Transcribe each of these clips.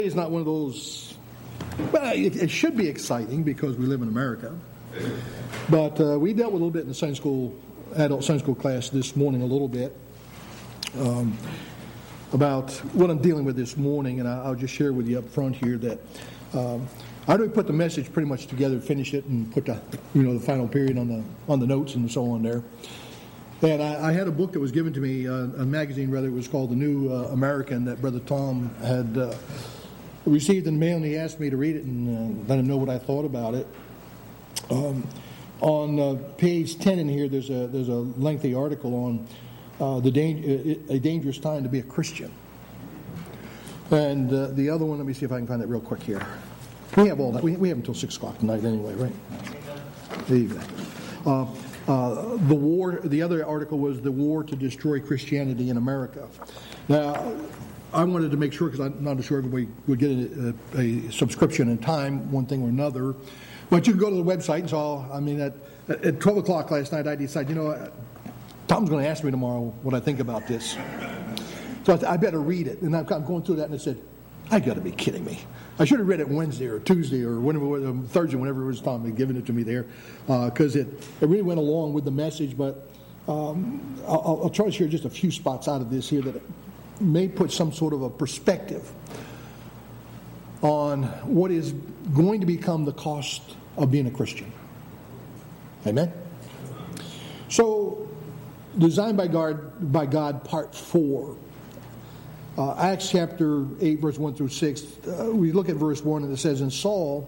It's not one of those, well, it should be exciting because we live in America. But we dealt with a little bit in the Sunday school, adult Sunday school class this morning a little bit about what I'm dealing with this morning, and I'll just share with you up front here that I already put the message pretty much together, finished it, and put the final period on the notes and so on there. And I had a book that was given to me, a magazine rather. It was called The New American that Brother Tom had received in the mail, and he asked me to read it and let him know what I thought about it. On page 10 in here, there's a lengthy article on a dangerous time to be a Christian. And the other one, let me see if I can find that real quick here. We have all that. We have until 6 o'clock tonight anyway, right? There you go. The war. The other article was the war to destroy Christianity in America. Now, I wanted to make sure, because I'm not sure everybody would get a subscription in time, one thing or another. But you can go to the website and saw. I mean, at 12 o'clock last night, I decided, Tom's going to ask me tomorrow what I think about this. So I better read it. And I'm going through that, and I said, I got to be kidding me. I should have read it Wednesday or Tuesday or Thursday, whenever it was Tom had given it to me there, because it really went along with the message. But I'll try to share just a few spots out of this here that may put some sort of a perspective on what is going to become the cost of being a Christian. Amen? So, Designed by God, Part 4. Acts chapter 8, verse 1 through 6. We look at verse 1, and it says, And Saul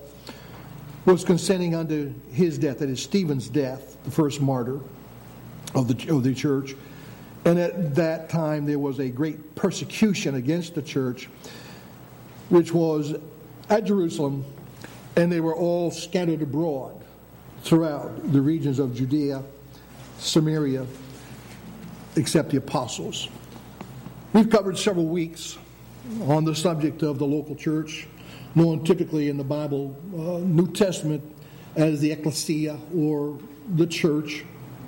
was consenting unto his death, that is Stephen's death, the first martyr of the church. And at that time there was a great persecution against the church, which was at Jerusalem, and they were all scattered abroad throughout the regions of Judea, Samaria, except the apostles. We've covered several weeks on the subject of the local church, known typically in the Bible, New Testament, as the ecclesia or the church.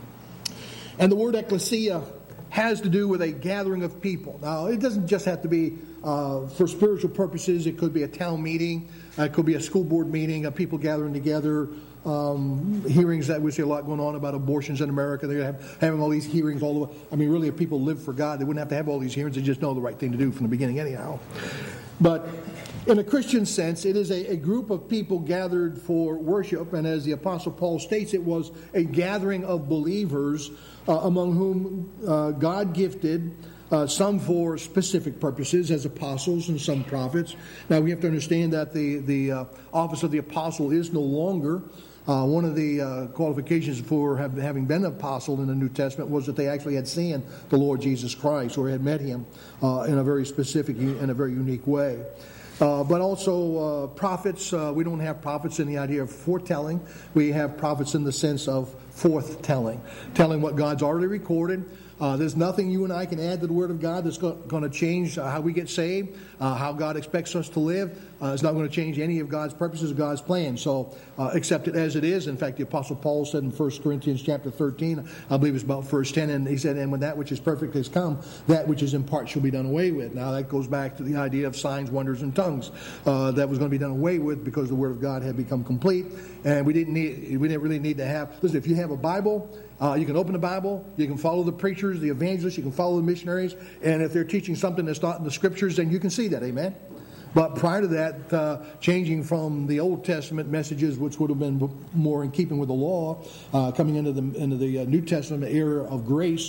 And the word ecclesia has to do with a gathering of people. Now, it doesn't just have to be for spiritual purposes. It could be a town meeting. It could be a school board meeting of people gathering together. Hearings that we see a lot going on about abortions in America. They're having all these hearings all over. I mean, really, if people live for God, they wouldn't have to have all these hearings. They just know the right thing to do from the beginning anyhow. But in a Christian sense, it is a group of people gathered for worship. And as the Apostle Paul states, it was a gathering of believers among whom God gifted some for specific purposes as apostles and some prophets. Now, we have to understand that the office of the apostle is no longer. One of the qualifications for having been an apostle in the New Testament was that they actually had seen the Lord Jesus Christ or had met him in a very specific and a very unique way. But also prophets. We don't have prophets in the idea of foretelling. We have prophets in the sense of forthtelling, telling what God's already recorded. There's nothing you and I can add to the Word of God that's going to change how we get saved, how God expects us to live. It's not going to change any of God's purposes, God's plan. So accept it as it is. In fact, the Apostle Paul said in 1 Corinthians chapter 13, I believe it's about verse 10, and he said, And when that which is perfect has come, that which is in part shall be done away with. Now that goes back to the idea of signs, wonders, and tongues. That was going to be done away with because the Word of God had become complete, and we didn't really need to have. Listen, if you have a Bible, you can open the Bible, you can follow the preachers, the evangelists, you can follow the missionaries, and if they're teaching something that's not in the Scriptures, then you can see that, amen? But prior to that, changing from the Old Testament messages, which would have been more in keeping with the law, coming into the New Testament era of grace,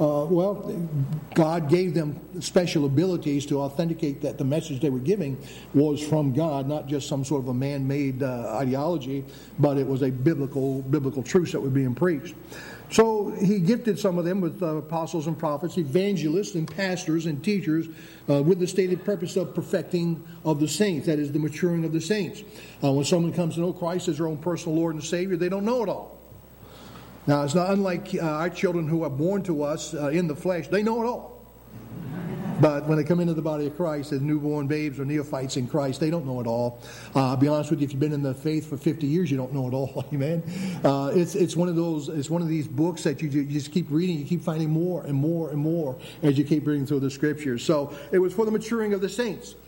God gave them special abilities to authenticate that the message they were giving was from God, not just some sort of a man-made ideology, but it was a biblical truth that was being preached. So he gifted some of them with apostles and prophets, evangelists and pastors and teachers with the stated purpose of perfecting of the saints, that is, the maturing of the saints. When someone comes to know Christ as their own personal Lord and Savior, they don't know it all. Now, it's not unlike our children who are born to us in the flesh. They know it all. But when they come into the body of Christ as newborn babes or neophytes in Christ, they don't know it all. I'll be honest with you, if you've been in the faith for 50 years, you don't know it all. Amen. It's one of those. It's one of these books that you just keep reading. You keep finding more and more and more as you keep reading through the Scriptures. So it was for the maturing of the saints.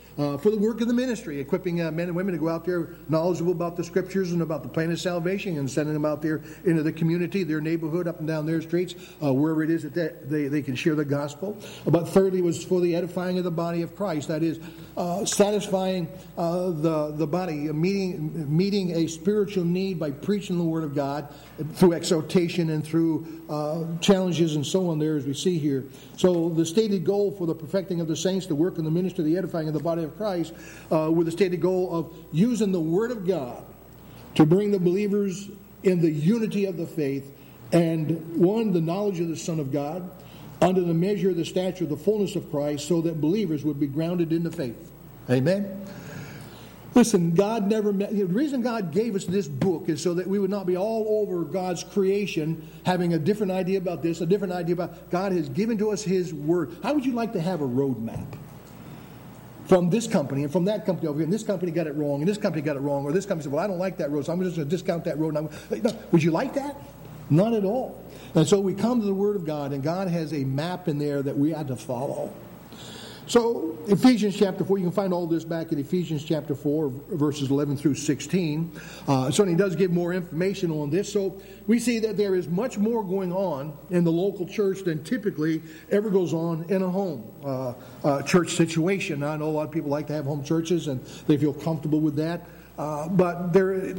for the work of the ministry, equipping men and women to go out there knowledgeable about the Scriptures and about the plan of salvation, and sending them out there into the community, their neighborhood, up and down their streets, wherever it is that they can share the gospel. But thirdly was for the edifying of the body of Christ. That is, satisfying the body, meeting a spiritual need by preaching the Word of God through exhortation and through challenges and so on there, as we see here. So the stated goal for the perfecting of the saints, the work in the ministry, the edifying of the body of Christ, with the stated goal of using the Word of God to bring the believers in the unity of the faith and, one, the knowledge of the Son of God, under the measure of the stature of the fullness of Christ, so that believers would be grounded in the faith. Amen? Listen, the reason God gave us this book is so that we would not be all over God's creation, having a different idea about this, a different idea about... God has given to us His Word. How would you like to have a road map? From this company and from that company over here, and this company got it wrong, and this company got it wrong, or this company said, well, I don't like that road, so I'm just going to discount that road. Would you like that? Not at all. And so we come to the Word of God, and God has a map in there that we had to follow. So, Ephesians chapter 4, you can find all this back in Ephesians chapter 4, verses 11 through 16. It certainly does give more information on this. So, we see that there is much more going on in the local church than typically ever goes on in a home church situation. I know a lot of people like to have home churches, and they feel comfortable with that. But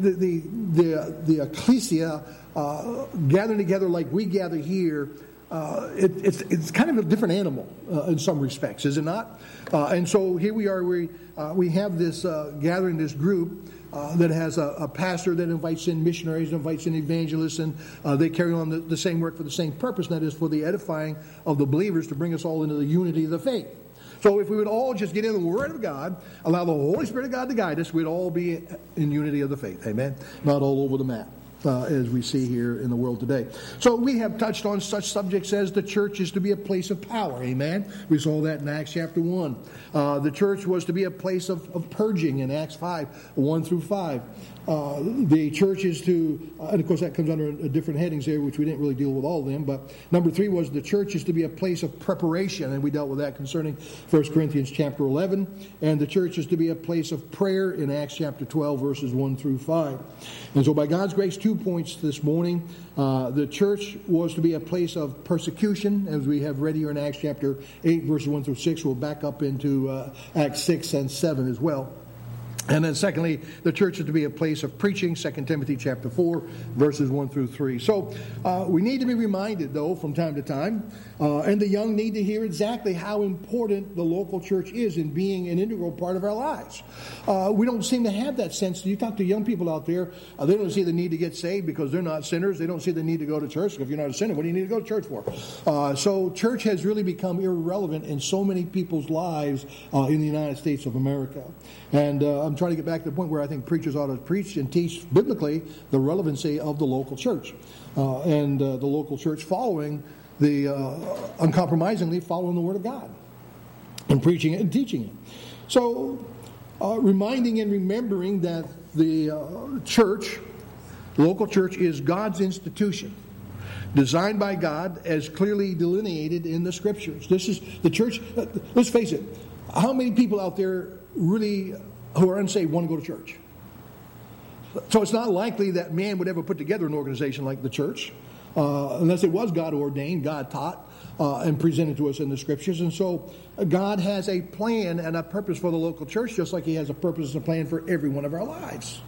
the ecclesia gathering together like we gather here, it's kind of a different animal in some respects, is it not? And so here we are. We have this gathering, this group that has a pastor that invites in missionaries, invites in evangelists, and they carry on the same work for the same purpose, and that is for the edifying of the believers, to bring us all into the unity of the faith. So if we would all just get in the Word of God, allow the Holy Spirit of God to guide us, we'd all be in unity of the faith. Amen? Not all over the map, as we see here in the world today. So we have touched on such subjects as the church is to be a place of power. Amen? We saw that in Acts chapter 1. The church was to be a place of purging in Acts 5, 1 through 5. The church is to, and of course that comes under different headings there, which we didn't really deal with all of them, but number 3 was the church is to be a place of preparation, and we dealt with that concerning 1 Corinthians chapter 11, and the church is to be a place of prayer in Acts chapter 12, verses 1 through 5. And so by God's grace, 2 points this morning. The church was to be a place of persecution, as we have read here in Acts chapter 8, verses 1 through 6. We'll back up into Acts 6 and 7 as well. And then secondly, the church is to be a place of preaching, 2 Timothy chapter 4, verses 1 through 3. So we need to be reminded, though, from time to time, and the young need to hear exactly how important the local church is in being an integral part of our lives. We don't seem to have that sense. You talk to young people out there, they don't see the need to get saved because they're not sinners. They don't see the need to go to church. If you're not a sinner, what do you need to go to church for? So church has really become irrelevant in so many people's lives in the United States of America. And I'm trying to get back to the point where I think preachers ought to preach and teach biblically the relevancy of the local church. And the local church following uncompromisingly following the Word of God and preaching it and teaching it. So reminding and remembering that the church, local church, is God's institution, designed by God as clearly delineated in the Scriptures. This is the church. Let's face it, how many people out there really who are unsaved want to go to church? So it's not likely that man would ever put together an organization like the church, unless it was God ordained, God taught, and presented to us in the Scriptures. And so God has a plan and a purpose for the local church, just like He has a purpose and a plan for every one of our lives.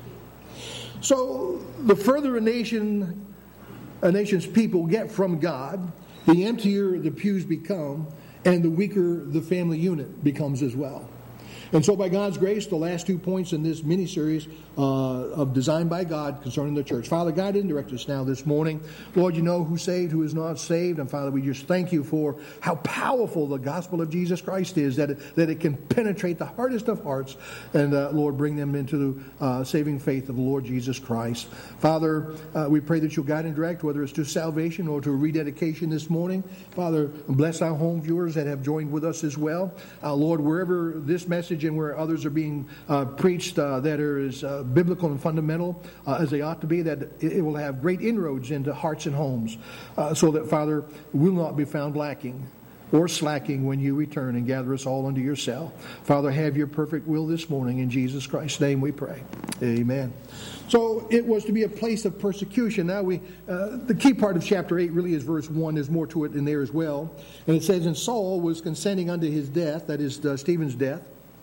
So the further a nation's people get from God, the emptier the pews become, and the weaker the family unit becomes as well. And so by God's grace, the last 2 points in this mini-series of Designed by God concerning the church. Father, guide and direct us now this morning. Lord, you know who's saved, who is not saved. And Father, we just thank you for how powerful the gospel of Jesus Christ is, that it can penetrate the hardest of hearts and, Lord, bring them into the saving faith of the Lord Jesus Christ. Father, we pray that you'll guide and direct, whether it's to salvation or to rededication this morning. Father, bless our home viewers that have joined with us as well. Lord, wherever this message and where others are being preached that is biblical and fundamental as they ought to be, that it will have great inroads into hearts and homes, so that, Father, will not be found lacking or slacking when you return and gather us all unto yourself. Father, have your perfect will this morning. In Jesus Christ's name we pray. Amen. So it was to be a place of persecution. Now the key part of chapter 8 really is verse 1. There's more to it in there as well. And it says, and Saul was consenting unto his death, that is Stephen's death.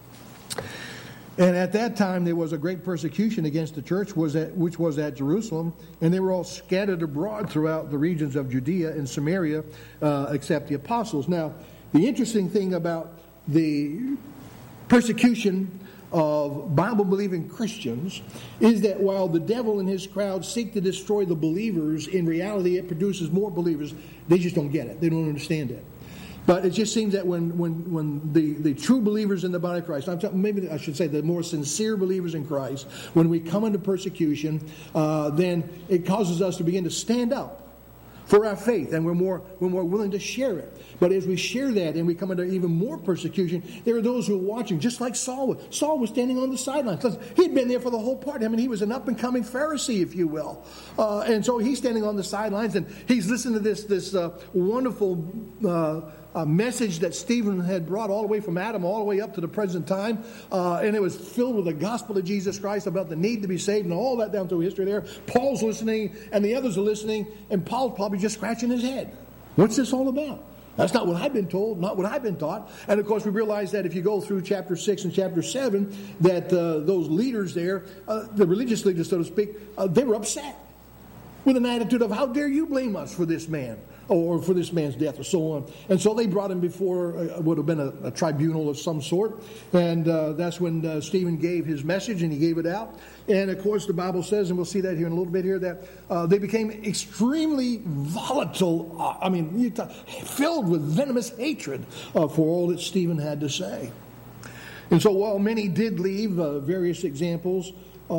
And at that time there was a great persecution against the church, which was at Jerusalem, and they were all scattered abroad throughout the regions of Judea and Samaria, except the apostles. Now, the interesting thing about the persecution of Bible-believing Christians is that while the devil and his crowd seek to destroy the believers, in reality it produces more believers. They just don't get it. They don't understand it. But it just seems that when the true believers in the body of Christ, maybe I should say the more sincere believers in Christ, when we come into persecution, then it causes us to begin to stand up for our faith, and we're more willing to share it. But as we share that and we come into even more persecution, there are those who are watching, just like Saul was. Saul was standing on the sidelines. He'd been there for the whole part. I mean, he was an up-and-coming Pharisee, if you will. And so he's standing on the sidelines, and he's listening to this wonderful message that Stephen had brought all the way from Adam all the way up to the present time. And it was filled with the gospel of Jesus Christ about the need to be saved and all that down through history there. Paul's listening, and the others are listening, and Paul's probably just scratching his head. What's this all about? That's not what I've been told, not what I've been taught. And of course we realize that if you go through chapter 6 and chapter 7, that those leaders there, the religious leaders so to speak, they were upset with an attitude of, how dare you blame us for this man, or for this man's death, or so on. And so they brought him before what would have been a tribunal of some sort. And that's when Stephen gave his message, and he gave it out. And of course the Bible says, and we'll see that here in a little bit here, that they became extremely volatile, filled with venomous hatred for all that Stephen had to say. And so while many did leave various examples,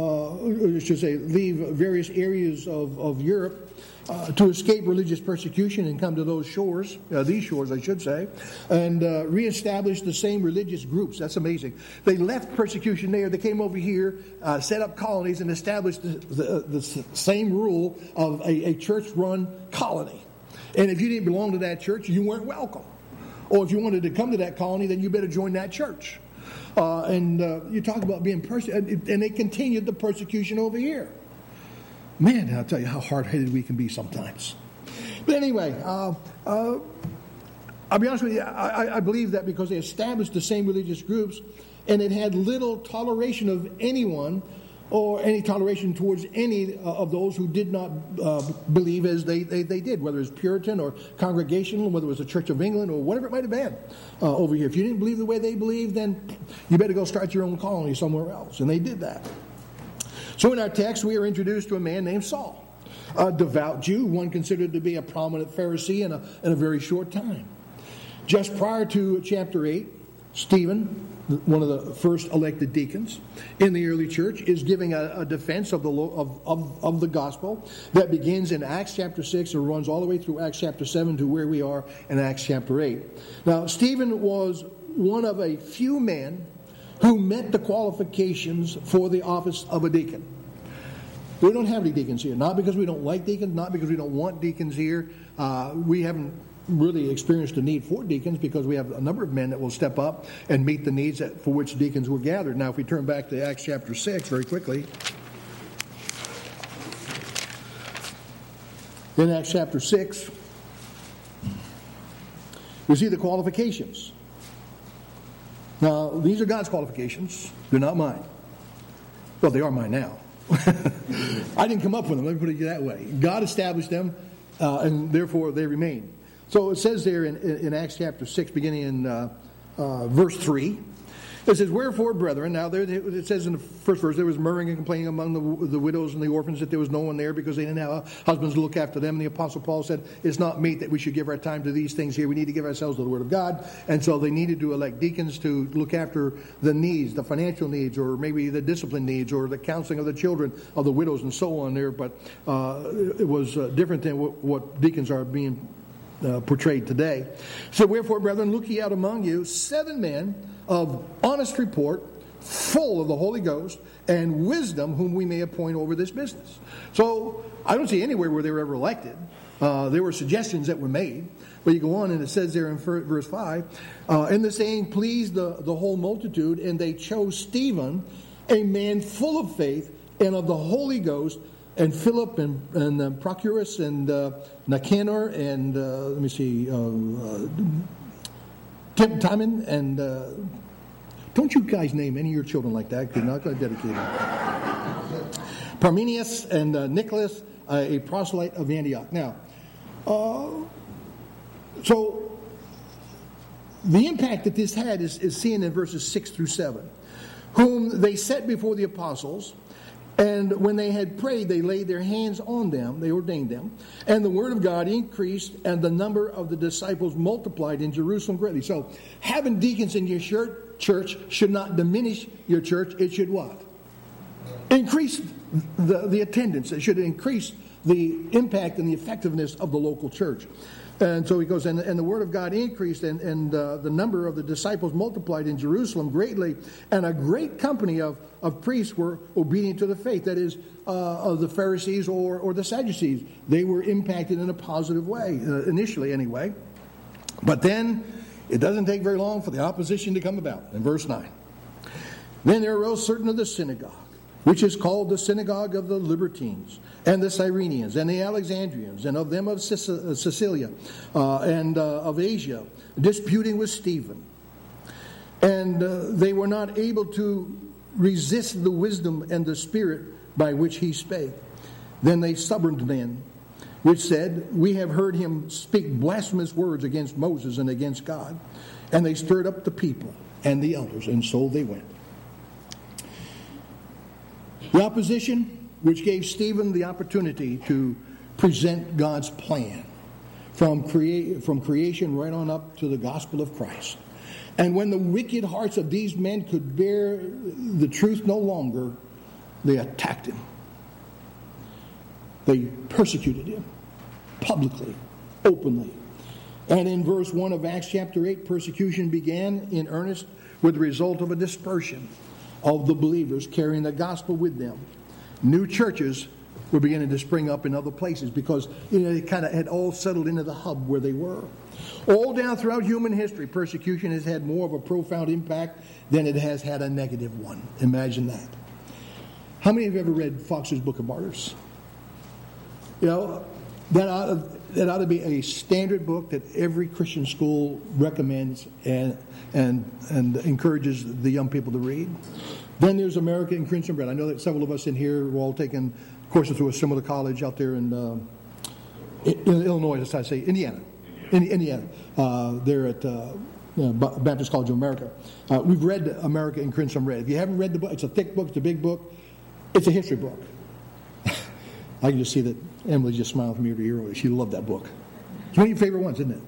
leave various areas of Europe to escape religious persecution and come to these shores, I should say, and reestablish the same religious groups. That's amazing. They left persecution there. They came over here, set up colonies, and established the same rule of a church-run colony. And if you didn't belong to that church, you weren't welcome. Or if you wanted to come to that colony, then you better join that church. You talk about being persecuted, and they continued the persecution over here. Man, I'll tell you how hard-headed we can be sometimes. But anyway, I'll be honest with you, I believe that because they established the same religious groups, and it had little toleration of anyone, or any toleration towards any of those who did not believe as they did, whether it was Puritan or Congregational, whether it was the Church of England or whatever it might have been over here. If you didn't believe the way they believed, then you better go start your own colony somewhere else. And they did that. So in our text, we are introduced to a man named Saul, a devout Jew, one considered to be a prominent Pharisee in a very short time. Just prior to chapter 8, Stephen, one of the first elected deacons in the early church, is giving a defense of the gospel that begins in Acts chapter 6 and runs all the way through Acts chapter 7 to where we are in Acts chapter 8. Now, Stephen was one of a few men who met the qualifications for the office of a deacon. We don't have any deacons here, not because we don't like deacons, not because we don't want deacons here. We haven't really experienced a need for deacons because we have a number of men that will step up and meet the needs for which deacons were gathered. Now, if we turn back to Acts chapter 6 very quickly. In Acts chapter 6, we see the qualifications. Now, these are God's qualifications. They're not mine. Well, they are mine now. I didn't come up with them. Let me put it that way. God established them, and therefore they remain. So it says there in Acts chapter 6, beginning in verse 3, it says, wherefore, brethren, now there it says in the first verse, there was murmuring and complaining among the widows and the orphans that there was no one there because they didn't have husbands to look after them. And the Apostle Paul said, it's not meet that we should give our time to these things here. We need to give ourselves to the Word of God. And so they needed to elect deacons to look after the needs, the financial needs, or maybe the discipline needs, or the counseling of the children of the widows and so on there. But it was different than what deacons are being portrayed today. So wherefore, brethren, look ye out among you 7 men of honest report, full of the Holy Ghost and wisdom, whom we may appoint over this business. So I don't see anywhere where they were ever elected. There were suggestions that were made. But you go on, and it says there in verse 5, and the saying pleased the whole multitude, and they chose Stephen, a man full of faith and of the Holy Ghost, and Philip and Prochorus and Nicanor and Timon and don't you guys name any of your children like that? You're not going to dedicate them. Parmenius and Nicholas, a proselyte of Antioch. Now, so the impact that this had is seen in verses 6 through 7, whom they set before the apostles. And when they had prayed, they laid their hands on them, they ordained them, and the word of God increased, and the number of the disciples multiplied in Jerusalem greatly. So, having deacons in your church should not diminish your church. It should what? Increase the attendance. It should increase the impact and the effectiveness of the local church. And so he goes, and the word of God increased, and the number of the disciples multiplied in Jerusalem greatly, and a great company of priests were obedient to the faith. That is, of the Pharisees or the Sadducees. They were impacted in a positive way, initially anyway. But then, it doesn't take very long for the opposition to come about. In verse 9. Then there arose certain of the synagogue, which is called the synagogue of the Libertines, and the Cyrenians, and the Alexandrians, and of them of Cilicia, and of Asia, disputing with Stephen. And they were not able to resist the wisdom and the spirit by which he spake. Then they stubborn men, which said, we have heard him speak blasphemous words against Moses and against God. And they stirred up the people and the elders, and so they went. The opposition, which gave Stephen the opportunity to present God's plan from creation right on up to the gospel of Christ. And when the wicked hearts of these men could bear the truth no longer, they attacked him. They persecuted him publicly, openly. And in verse 1 of Acts chapter 8, persecution began in earnest with the result of a dispersion of the believers carrying the gospel with them. New churches were beginning to spring up in other places because it kind of had all settled into the hub where they were. All down throughout human history, persecution has had more of a profound impact than it has had a negative one. Imagine that. How many have ever read Fox's Book of Martyrs? You know, that ought to be a standard book that every Christian school recommends and encourages the young people to read. Then there's America in Crimson Red. I know that several of us in here were all taking courses through a similar college out there in Illinois, that's how I say, Indiana. There at Baptist College of America. We've read America in Crimson Red. If you haven't read the book, it's a thick book, it's a big book. It's a history book. I can just see that Emily just smiled from ear to ear. She loved that book. It's one of your favorite ones, isn't it?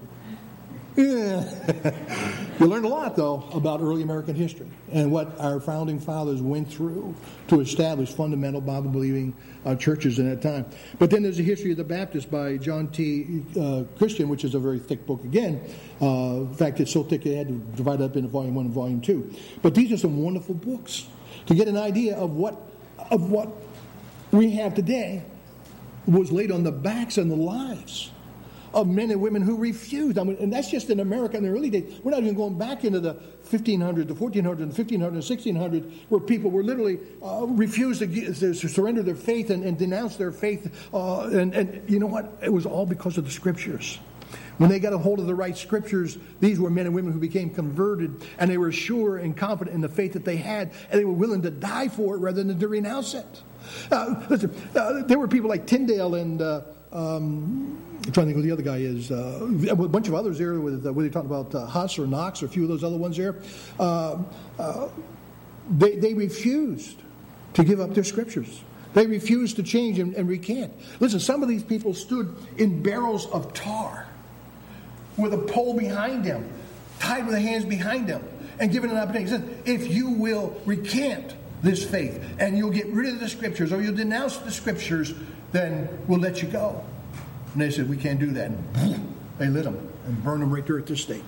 Yeah. You learned a lot, though, about early American history and what our founding fathers went through to establish fundamental Bible-believing churches in that time. But then there's a history of the Baptists by John T. Christian, which is a very thick book again. In fact, it's so thick they had to divide it up into Volume 1 and Volume 2. But these are some wonderful books to get an idea of what we have today was laid on the backs and the lives of men and women who refused. I mean, and that's just in America in the early days. We're not even going back into the 1500, the 1400, the 1500, 1600, where people were literally refused to surrender their faith and denounce their faith. And you know what? It was all because of the Scriptures. When they got a hold of the right Scriptures, these were men and women who became converted, and they were sure and confident in the faith that they had, and they were willing to die for it rather than to renounce it. There were people like Tyndale and I'm trying to think who the other guy is. A bunch of others there with whether you talk about Huss or Knox or a few of those other ones there. They refused to give up their Scriptures. They refused to change and recant. Listen, some of these people stood in barrels of tar with a pole behind them, tied with the hands behind them, and given an opportunity. He said, if you will recant this faith and you'll get rid of the Scriptures or you'll denounce the Scriptures, then we'll let you go. And they said, we can't do that. And they lit them and burned them right there at the stake.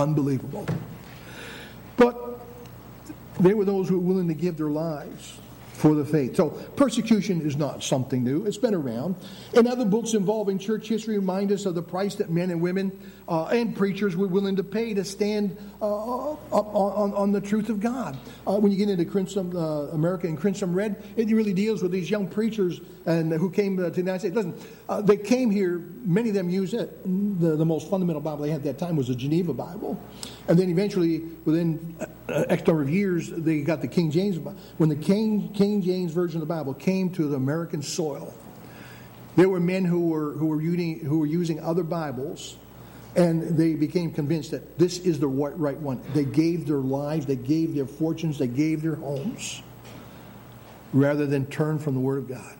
Unbelievable. But they were those who were willing to give their lives for the faith. So persecution is not something new. It's been around. And other books involving church history remind us of the price that men and women and preachers were willing to pay to stand up on the truth of God. When you get into Crimson America and Crimson Red, it really deals with these young preachers and who came to the United States. Listen, they came here, many of them used it. The most fundamental Bible they had at that time was the Geneva Bible. And then eventually, within X number of years, they got the King James Bible. When the King James Version of the Bible came to the American soil, there were men who were using other Bibles, and they became convinced that this is the right one. They gave their lives, they gave their fortunes, they gave their homes, rather than turn from the Word of God.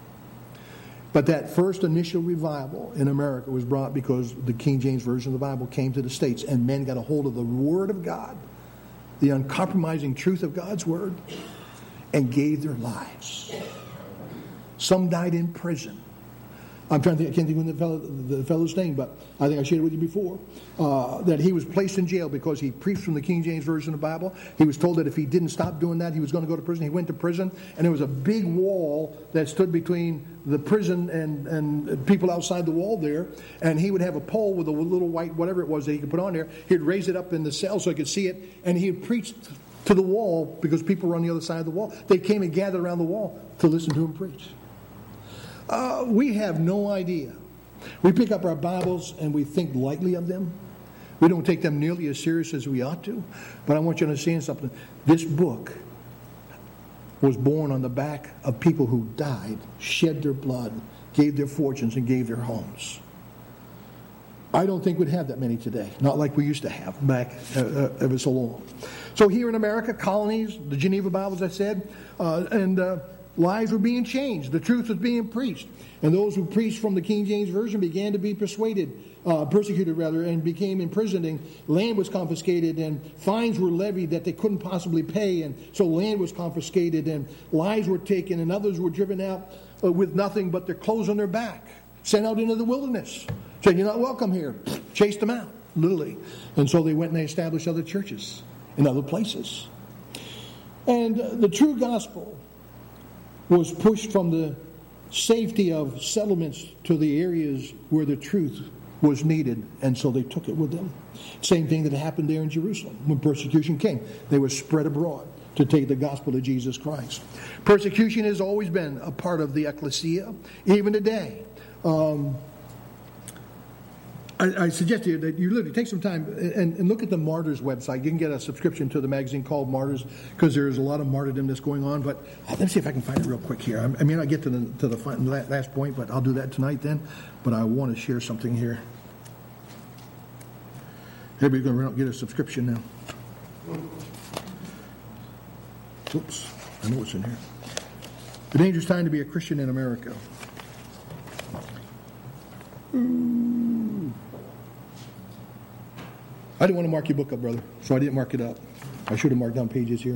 But that first initial revival in America was brought because the King James Version of the Bible came to the States, and men got a hold of the Word of God, the uncompromising truth of God's Word, and gave their lives. Some died in prison. I'm trying to think, I can't think of the fellow's name, but I think I shared it with you before, that he was placed in jail because he preached from the King James Version of the Bible. He was told that if he didn't stop doing that, he was going to go to prison. He went to prison, and there was a big wall that stood between the prison and people outside the wall there, and he would have a pole with a little white whatever it was that he could put on there. He'd raise it up in the cell so he could see it, and he would preach to the wall because people were on the other side of the wall. They came and gathered around the wall to listen to him preach. We have no idea. We pick up our Bibles and we think lightly of them. We don't take them nearly as serious as we ought to. But I want you to understand something. This book was born on the back of people who died, shed their blood, gave their fortunes, and gave their homes. I don't think we'd have that many today. Not like we used to have back ever so long. So here in America, colonies, the Geneva Bible, as I said, lives were being changed. The truth was being preached. And those who preached from the King James Version began to be persecuted, and became imprisoned. And land was confiscated, and fines were levied that they couldn't possibly pay. And so land was confiscated, and lives were taken, and others were driven out with nothing but their clothes on their back, sent out into the wilderness. Said, "You're not welcome here." Chased them out, literally. And so they went and they established other churches in other places. And the true gospel was pushed from the safety of settlements to the areas where the truth was needed, and so they took it with them. Same thing that happened there in Jerusalem when persecution came. They were spread abroad to take the gospel of Jesus Christ. Persecution has always been a part of the ecclesia, even today. I suggest to you that you literally take some time and look at the Martyrs website. You can get a subscription to the magazine called Martyrs because there's a lot of martyrdom that's going on. But let me see if I can find it real quick here. I may not get to the last point, but I'll do that tonight then. But I want to share something here. Everybody's going to get a subscription now. Oops, I know what's in here. The dangerous time to be a Christian in America. I didn't want to mark your book up, brother, so I didn't mark it up. I should have marked down pages here.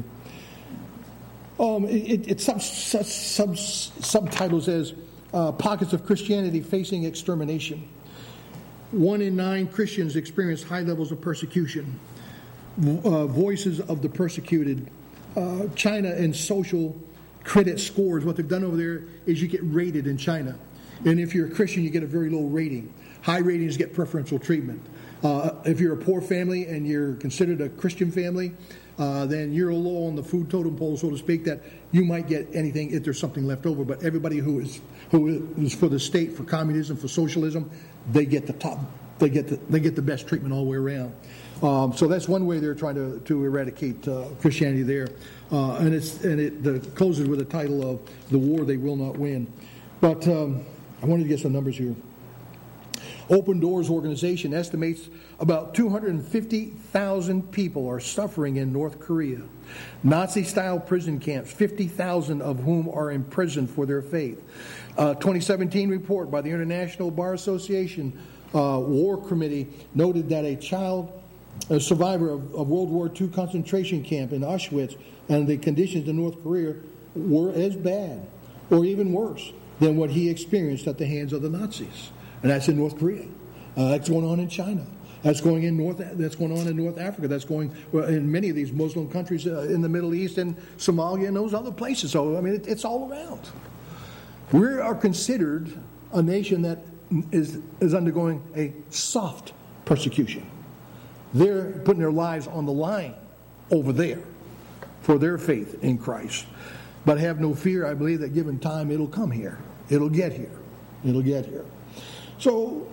It's subtitles as Pockets of Christianity Facing Extermination. 1 in 9 Christians experience high levels of persecution. Voices of the persecuted. China and social credit scores. What they've done over there is you get rated in China. And if you're a Christian, you get a very low rating. High ratings get preferential treatment. If you're a poor family and you're considered a Christian family, then you're low on the food totem pole, so to speak, that you might get anything if there's something left over. But everybody who is for the state, for communism, for socialism, they get the top. They get the best treatment all the way around. So that's one way they're trying to eradicate Christianity there. And it closes with a title of "The War They Will Not Win." But I wanted to get some numbers here. Open Doors organization estimates about 250,000 people are suffering in North Korea. Nazi-style prison camps, 50,000 of whom are imprisoned for their faith. 2017 report by the International Bar Association War Committee noted that a survivor of World War II concentration camp in Auschwitz, and the conditions in North Korea were as bad or even worse than what he experienced at the hands of the Nazis. And that's in North Korea. That's going on in China. That's going on in North Africa. That's going in many of these Muslim countries in the Middle East and Somalia and those other places. So, I mean, it's all around. We are considered a nation that is undergoing a soft persecution. They're putting their lives on the line over there for their faith in Christ. But have no fear. I believe that given time, it'll come here. It'll get here. It'll get here. So,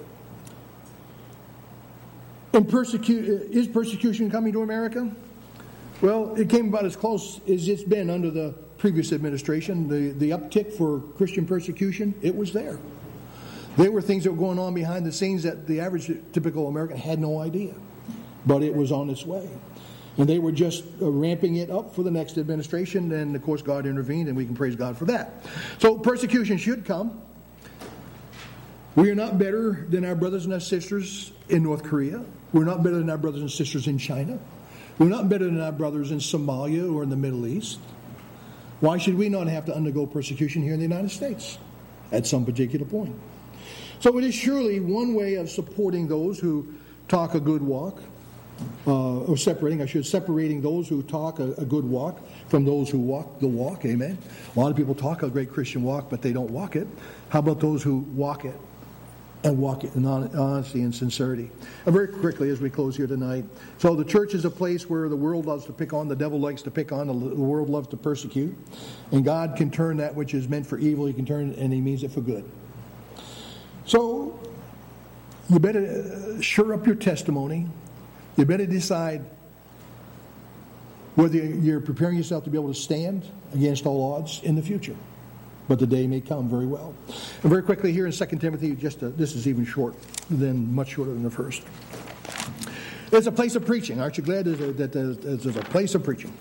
is persecution coming to America? Well, it came about as close as it's been under the previous administration. The uptick for Christian persecution, it was there. There were things that were going on behind the scenes that the average typical American had no idea. But it was on its way. And they were just ramping it up for the next administration. And, of course, God intervened, and we can praise God for that. So persecution should come. We are not better than our brothers and our sisters in North Korea. We're not better than our brothers and sisters in China. We're not better than our brothers in Somalia or in the Middle East. Why should we not have to undergo persecution here in the United States at some particular point? So it is surely one way of supporting those who talk a good walk, separating those who talk a good walk from those who walk the walk, amen? A lot of people talk a great Christian walk, but they don't walk it. How about those who walk it? And walk it in honesty and sincerity. And very quickly as we close here tonight. So the church is a place where the world loves to pick on, the devil likes to pick on, the world loves to persecute. And God can turn that which is meant for evil, He can turn it and He means it for good. So you better sure up your testimony. You better decide whether you're preparing yourself to be able to stand against all odds in the future. But the day may come very well. And very quickly here in 2 Timothy, this is even much shorter than the first. There's a place of preaching. Aren't you glad that there's a place of preaching?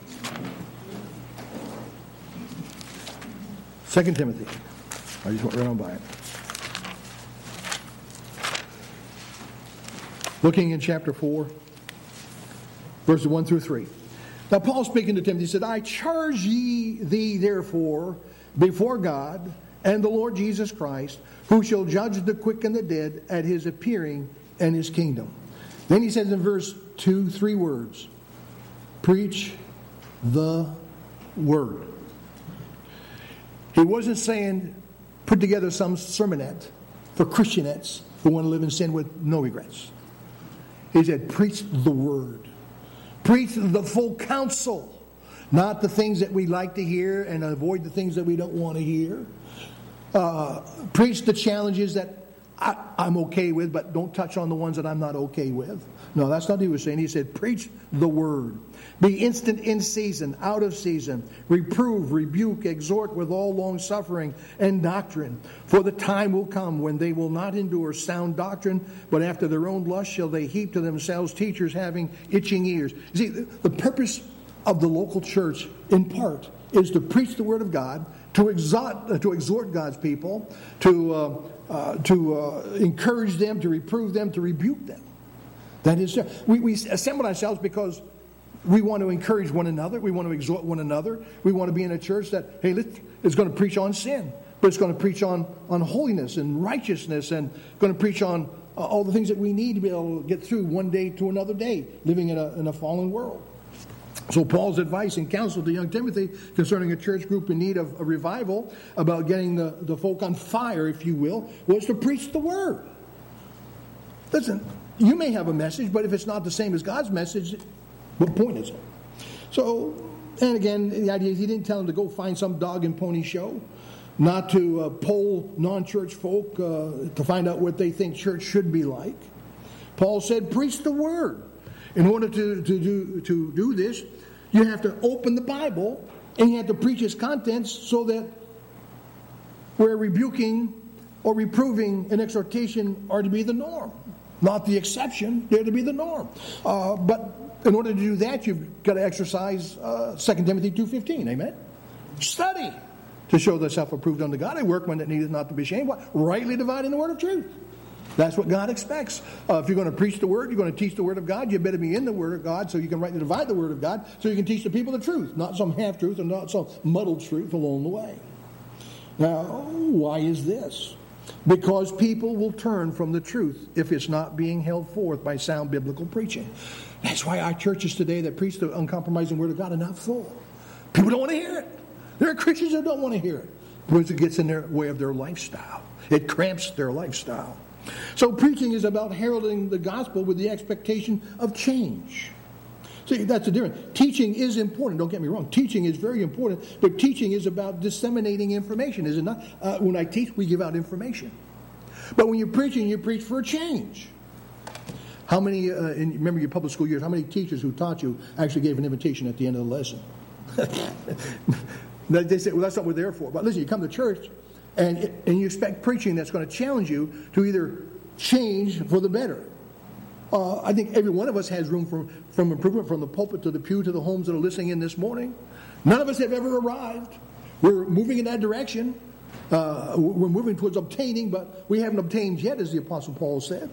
2 Timothy. I just went right on by it. Looking in chapter 4, verses 1 through 3. Now Paul speaking to Timothy said, I charge thee therefore before God and the Lord Jesus Christ, who shall judge the quick and the dead at His appearing and His kingdom. Then he says in verse 2, 3 words. Preach the word. He wasn't saying put together some sermonette for Christianettes who want to live in sin with no regrets. He said preach the word. Preach the full counsel. Not the things that we like to hear and avoid the things that we don't want to hear. Preach the challenges that I'm okay with, but don't touch on the ones that I'm not okay with. No, that's not what he was saying. He said, preach the word. Be instant in season, out of season. Reprove, rebuke, exhort with all long suffering and doctrine. For the time will come when they will not endure sound doctrine, but after their own lust shall they heap to themselves teachers having itching ears. You see, the purpose of the local church, in part, is to preach the Word of God, to exhort God's people, to encourage them, to reprove them, to rebuke them. That is, we assemble ourselves because we want to encourage one another, we want to exhort one another, we want to be in a church that, hey, it's going to preach on sin, but it's going to preach on holiness and righteousness, and going to preach on all the things that we need to be able to get through one day to another day, living in a fallen world. So Paul's advice and counsel to young Timothy concerning a church group in need of a revival, about getting the folk on fire, if you will, was to preach the word. Listen, you may have a message, but if it's not the same as God's message, what point is it? So, and again, the idea is he didn't tell him to go find some dog and pony show, not to poll non-church folk to find out what they think church should be like. Paul said, preach the word. In order to do this, you have to open the Bible and you have to preach its contents so that where rebuking or reproving and exhortation are to be the norm. Not the exception, they're to be the norm. But in order to do that, you've got to exercise 2 Timothy 2:15, amen? Study to show thyself approved unto God, a workman that needeth not to be ashamed, rightly dividing the word of truth. That's what God expects. If you're going to preach the word, you're going to teach the word of God, you better be in the word of God so you can rightly divide the word of God, so you can teach the people the truth, not some half-truth and not some muddled truth along the way. Now, why is this? because people will turn from the truth if it's not being held forth by sound biblical preaching. That's why our churches today that preach the uncompromising Word of God are not full. People don't want to hear it. There are Christians that don't want to hear it because it gets in their way of their lifestyle. It cramps their lifestyle. So preaching is about heralding the gospel with the expectation of change. See, that's the difference. Teaching is important. Don't get me wrong. Teaching is very important. But teaching is about disseminating information, is it not? When I teach, we give out information. But when you're preaching, you preach for a change. How many, remember your public school years, how many teachers who taught you actually gave an invitation at the end of the lesson? They say, well, that's not what we're there for. But listen, you come to church and you expect preaching that's going to challenge you to either change for the better. I think every one of us has room for improvement, from the pulpit to the pew to the homes that are listening in this morning. None of us have ever arrived. We're moving in that direction. We're moving towards obtaining, but we haven't obtained yet, as the Apostle Paul said.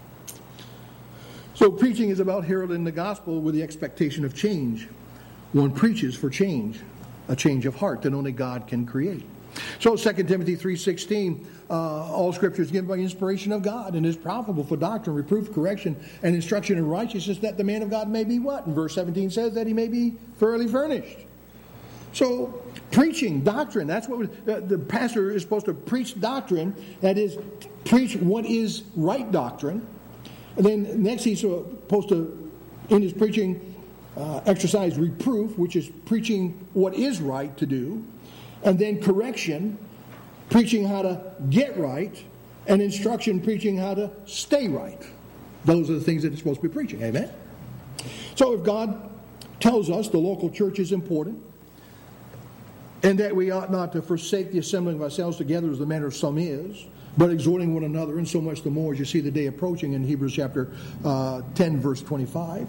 So preaching is about heralding the gospel with the expectation of change. One preaches for change, a change of heart that only God can create. So 2 Timothy 3:16, all Scripture is given by inspiration of God and is profitable for doctrine, reproof, correction, and instruction in righteousness, that the man of God may be what? And verse 17 says that he may be thoroughly furnished. So preaching, doctrine, that's what the pastor is supposed to preach doctrine, that is, preach what is right doctrine. And then next he's supposed to, in his preaching, exercise reproof, which is preaching what is right to do. And then correction, preaching how to get right. And instruction, preaching how to stay right. Those are the things that it's supposed to be preaching. Amen? So if God tells us the local church is important, and that we ought not to forsake the assembling of ourselves together as the manner of some is, but exhorting one another, and so much the more as you see the day approaching in Hebrews chapter 10, verse 25.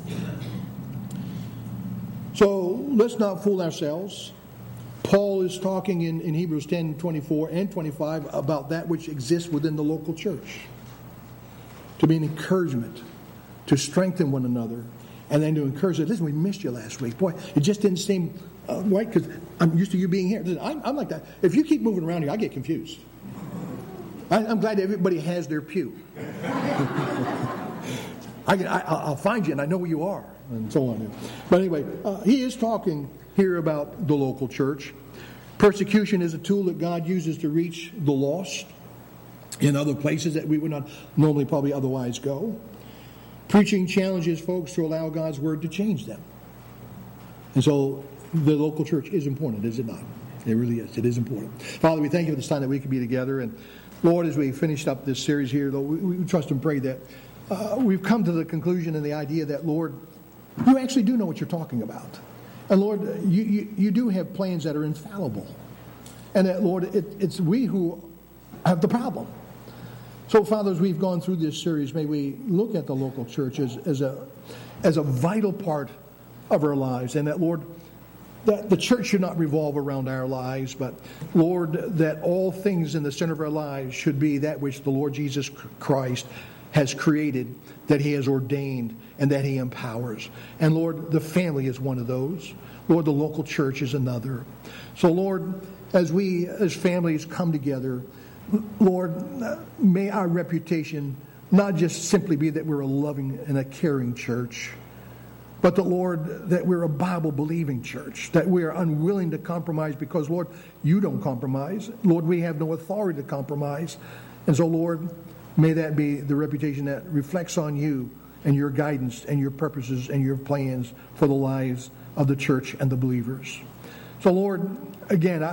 So let's not fool ourselves. Paul is talking in Hebrews 10, 24 and 25 about that which exists within the local church. To be an encouragement, to strengthen one another, and then to encourage them. Listen, we missed you last week. Boy, it just didn't seem right because I'm used to you being here. Listen, I'm like that. If you keep moving around here, I get confused. I'm glad everybody has their pew. I'll find you and I know where you are, and so on. But anyway, he is talking here about the local church. Persecution is a tool that God uses to reach the lost in other places that we would not normally probably otherwise go. Preaching challenges folks to allow God's word to change them. And so the local church is important, is it not? It really is. It is important. Father, we thank you for this time that we can be together. And Lord, as we finished up this series here, though, we trust and pray that we've come to the conclusion and the idea that, Lord, you actually do know what you're talking about. And Lord, you do have plans that are infallible. And that, Lord, it's we who have the problem. So, Father, as we've gone through this series, may we look at the local church as a vital part of our lives. And that, Lord, that the church should not revolve around our lives, but, Lord, that all things in the center of our lives should be that which the Lord Jesus Christ has created, that he has ordained, and that he empowers. And Lord, the family is one of those. Lord, the local church is another. So Lord, as we as families come together, Lord, may our reputation not just simply be that we're a loving and a caring church, but that, Lord, that we're a Bible-believing church, that we are unwilling to compromise because, Lord, you don't compromise. Lord, we have no authority to compromise. And so, Lord, may that be the reputation that reflects on you and your guidance and your purposes and your plans for the lives of the church and the believers. So, Lord, again,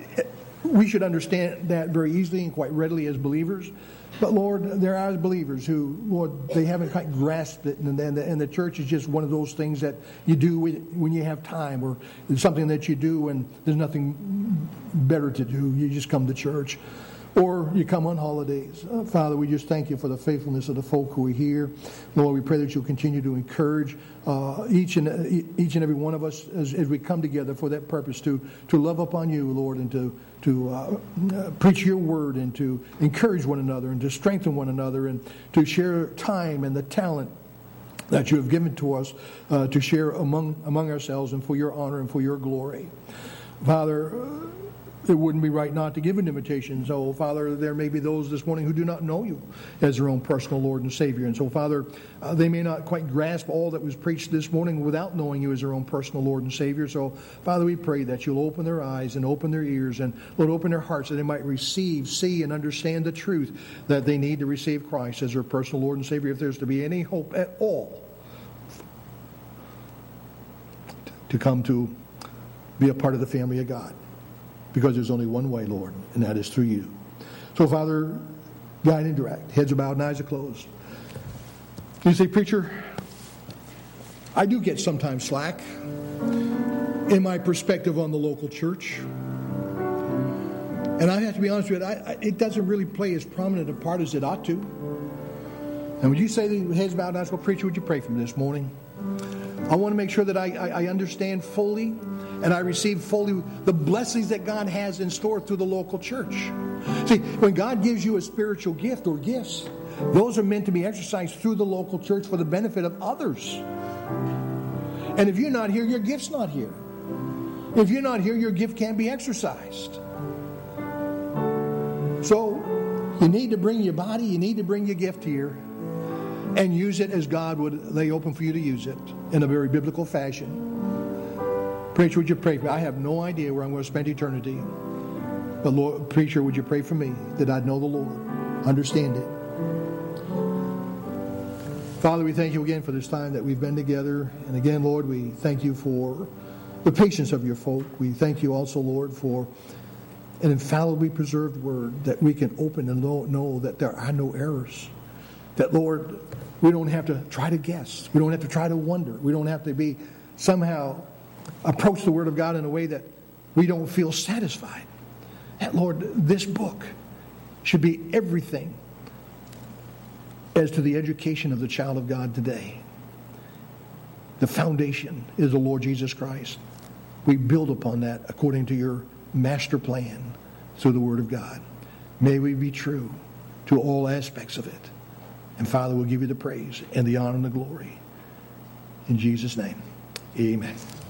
we should understand that very easily and quite readily as believers. But, Lord, there are believers who, Lord, they haven't quite grasped it. And the church is just one of those things that you do when you have time, or it's something that you do when there's nothing better to do. You just come to church. Or you come on holidays. Father, we just thank you for the faithfulness of the folk who are here. Lord, we pray that you'll continue to encourage each and every one of us as we come together for that purpose, to love upon you, Lord, and to preach your word, and to encourage one another, and to strengthen one another, and to share time and the talent that you have given to us to share among ourselves, and for your honor and for your glory. Father, it wouldn't be right not to give an invitation. So, Father, there may be those this morning who do not know you as their own personal Lord and Savior. And so, Father, they may not quite grasp all that was preached this morning without knowing you as their own personal Lord and Savior. So, Father, we pray that you'll open their eyes and open their ears and, Lord, open their hearts that they might receive, see, and understand the truth that they need to receive Christ as their personal Lord and Savior if there's to be any hope at all to come to be a part of the family of God. Because there's only one way, Lord, and that is through you. So, Father, guide and direct. Heads are bowed and eyes are closed. You say, preacher, I do get sometimes slack in my perspective on the local church. And I have to be honest with you, it doesn't really play as prominent a part as it ought to. And would you say the heads bowed and eyes closed? Preacher, would you pray for me this morning? I want to make sure that I understand fully and I receive fully the blessings that God has in store through the local church. See, when God gives you a spiritual gift or gifts, those are meant to be exercised through the local church for the benefit of others. And if you're not here, your gift's not here. If you're not here, your gift can't be exercised. So, you need to bring your body, you need to bring your gift here and use it as God would lay open for you to use it in a very biblical fashion. Preacher, would you pray for me? I have no idea where I'm going to spend eternity. But Lord, preacher, would you pray for me that I'd know the Lord, understand it. Father, we thank you again for this time that we've been together. And again, Lord, we thank you for the patience of your folk. We thank you also, Lord, for an infallibly preserved word that we can open and know that there are no errors. That, Lord, we don't have to try to guess. We don't have to try to wonder. We don't have to be somehow approach the Word of God in a way that we don't feel satisfied. And Lord, this book should be everything as to the education of the child of God today. The foundation is the Lord Jesus Christ. We build upon that according to your master plan through the Word of God. May we be true to all aspects of it. And Father, we'll give you the praise and the honor and the glory. In Jesus' name, amen.